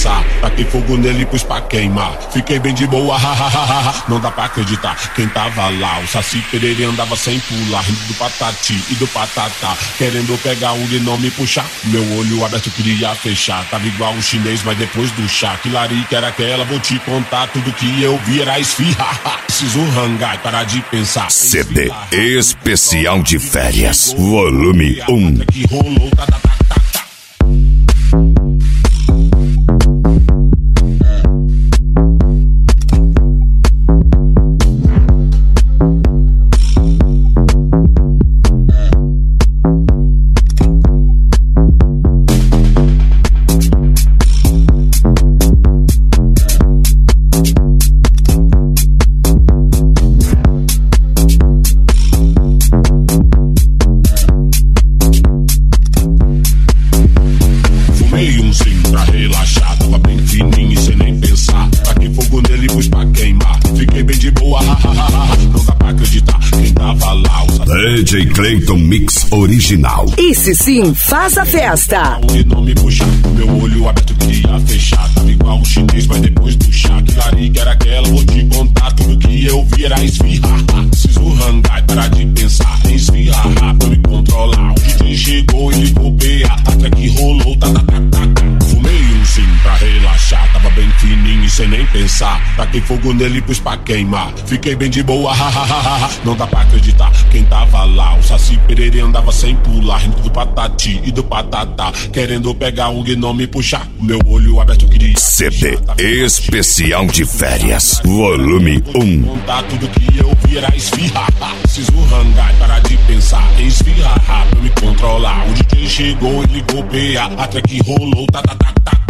pensar. Taquei fogo nele, pus pra queimar. Fiquei bem de boa, não dá pra acreditar. Quem tava lá, o Saci Pererê andava sem pular, rindo do patati e do patatá, querendo pegar um e não me puxar. Meu olho aberto queria fechar. Tava igual um chinês, mas depois do chá. Que larica era aquela, vou te contar. Tudo que eu vi era esfirra. Preciso rangar e parar de pensar. CD especial de férias, volume 1. Que rolou, tá. Pra relaxar, tava bem fininho e sem nem pensar. Taquei fogo nele, pus pra queimar. Fiquei bem de boa, não dá pra acreditar. Quem tava lá, DJ Clayton Mix original. Esse sim faz a festa. E não me puxar, meu olho aberto queria fechar. Tava igual um chinês, mas depois do chá. Que larica era aquela, vou te contar. Tudo que eu vi era esfirra. Preciso rangar e parar de pensar. Esfirra, pra me controlar. O DJ chegou e ligou PA. Até que rolou, tá. Fumei um sim pra relaxar. Tava bem fininho e sem nem pensar. Taquei fogo nele, pus pra queimar. Fiquei bem de boa, não dá pra acreditar. Quem tava lá, o Saci Pererê andava sem pular, rindo do patati e do patatá, querendo pegar um e não me puxar. Meu olho aberto queria CD especial de férias, volume 1. contar. Tudo que eu vi era esfirra. Preciso rangar e parar de pensar. Esfirra pra me controlar. O DJ chegou e ligou PA. Até que rolou, tá.